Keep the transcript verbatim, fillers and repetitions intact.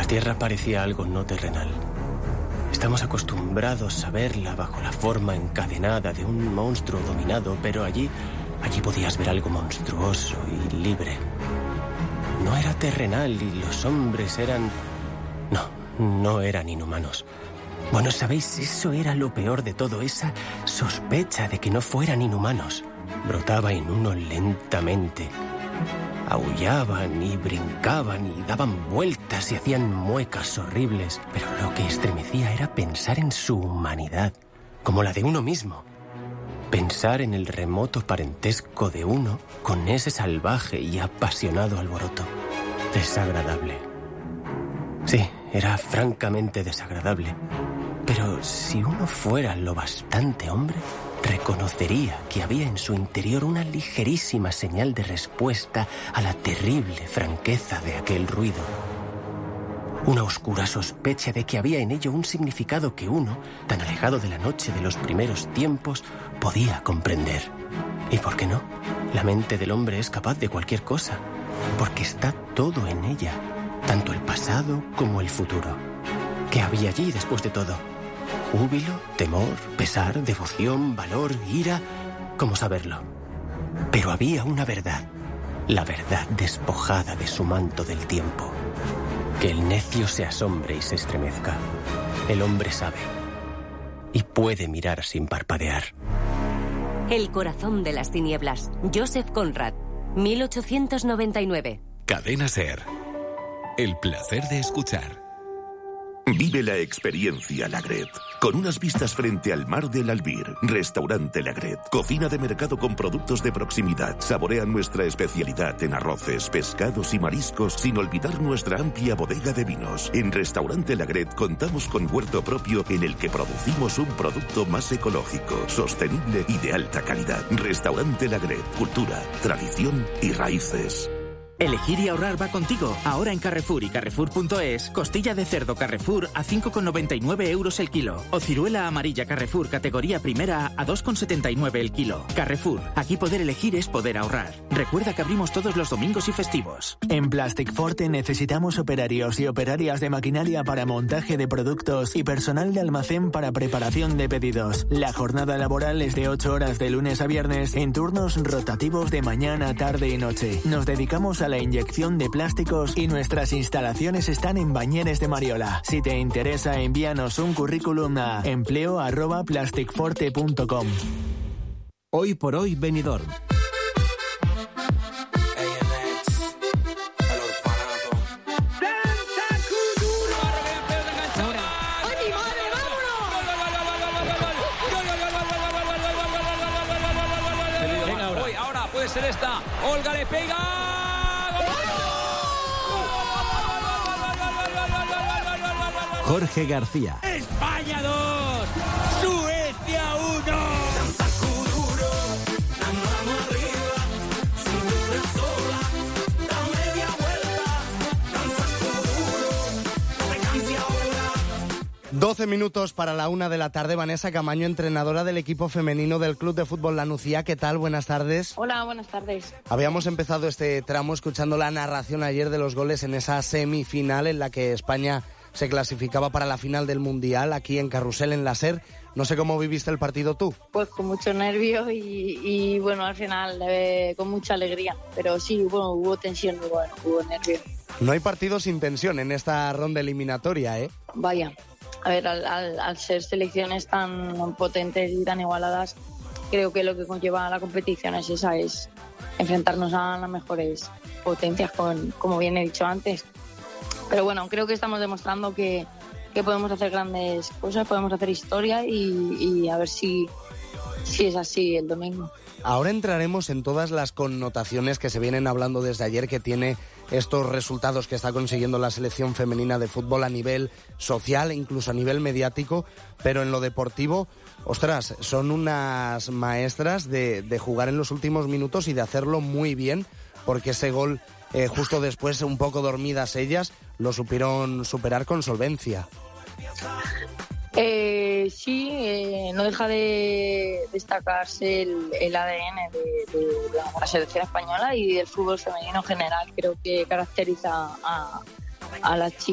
La Tierra parecía algo no terrenal. Estamos acostumbrados a verla bajo la forma encadenada de un monstruo dominado, pero allí, allí podías ver algo monstruoso y libre. No era terrenal y los hombres eran... No, no eran inhumanos. Bueno, ¿sabéis? Eso era lo peor de todo, esa sospecha de que no fueran inhumanos. Brotaba en uno lentamente. Aullaban y brincaban y daban vueltas y hacían muecas horribles. Pero lo que estremecía era pensar en su humanidad, como la de uno mismo. Pensar en el remoto parentesco de uno con ese salvaje y apasionado alboroto. Desagradable. Sí, era francamente desagradable. Pero si uno fuera lo bastante hombre, reconocería que había en su interior una ligerísima señal de respuesta a la terrible franqueza de aquel ruido. Una oscura sospecha de que había en ello un significado que uno, tan alejado de la noche de los primeros tiempos, podía comprender. ¿Y por qué no? La mente del hombre es capaz de cualquier cosa, porque está todo en ella, tanto el pasado como el futuro. ¿Qué había allí después de todo? Júbilo, temor, pesar, devoción, valor, ira... ¿Cómo saberlo? Pero había una verdad, la verdad despojada de su manto del tiempo. Que el necio se asombre y se estremezca. El hombre sabe y puede mirar sin parpadear. El corazón de las tinieblas. Joseph Conrad, mil ochocientos noventa y nueve. Cadena SER. El placer de escuchar. Vive la experiencia Lagret, con unas vistas frente al mar del Albir. Restaurante Lagret, cocina de mercado con productos de proximidad. Saborea nuestra especialidad en arroces, pescados y mariscos, sin olvidar nuestra amplia bodega de vinos. En Restaurante Lagret contamos con huerto propio en el que producimos un producto más ecológico, sostenible y de alta calidad. Restaurante Lagret, cultura, tradición y raíces. Elegir y ahorrar va contigo. Ahora en Carrefour y Carrefour punto es, costilla de cerdo Carrefour a cinco con noventa y nueve euros el kilo. O ciruela amarilla Carrefour categoría primera a dos con setenta y nueve el kilo. Carrefour, aquí poder elegir es poder ahorrar. Recuerda que abrimos todos los domingos y festivos. En Plastic Forte necesitamos operarios y operarias de maquinaria para montaje de productos y personal de almacén para preparación de pedidos. La jornada laboral es de ocho horas de lunes a viernes en turnos rotativos de mañana, tarde y noche. Nos dedicamos a la inyección de plásticos y nuestras instalaciones están en Bañeres de Mariola. Si te interesa, envíanos un currículum a empleo arroba plasticforte punto com. Hoy por hoy Benidorm. Puede ser esta. Olga le pega. Jorge García. España dos, Suecia uno. doce minutos para la una de la tarde. Vanessa Camaño, entrenadora del equipo femenino del Club de Fútbol La Nucía. ¿Qué tal? Buenas tardes. Hola, buenas tardes. Habíamos empezado este tramo escuchando la narración ayer de los goles en esa semifinal en la que España se clasificaba para la final del Mundial aquí en Carrusel, en la SER. No sé cómo viviste el partido tú. Pues con mucho nervio y, y bueno, al final eh, con mucha alegría. Pero sí, bueno, hubo tensión y bueno, hubo nervio. No hay partido sin tensión en esta ronda eliminatoria, ¿eh? Vaya. A ver, al, al, al ser selecciones tan potentes y tan igualadas, creo que lo que conlleva la competición es esa, es enfrentarnos a las mejores potencias, con, como bien he dicho antes. Pero bueno, creo que estamos demostrando que, que podemos hacer grandes cosas, podemos hacer historia y, y a ver si, si es así el domingo. Ahora entraremos en todas las connotaciones que se vienen hablando desde ayer que tiene estos resultados que está consiguiendo la selección femenina de fútbol a nivel social e incluso a nivel mediático, pero en lo deportivo, ostras, son unas maestras de, de jugar en los últimos minutos y de hacerlo muy bien, porque ese gol, eh, justo después, un poco dormidas ellas, lo supieron superar con solvencia. Eh, sí, eh, no deja de destacarse el, el A D N de, de la selección española y del fútbol femenino en general. Creo que caracteriza a, a las chicas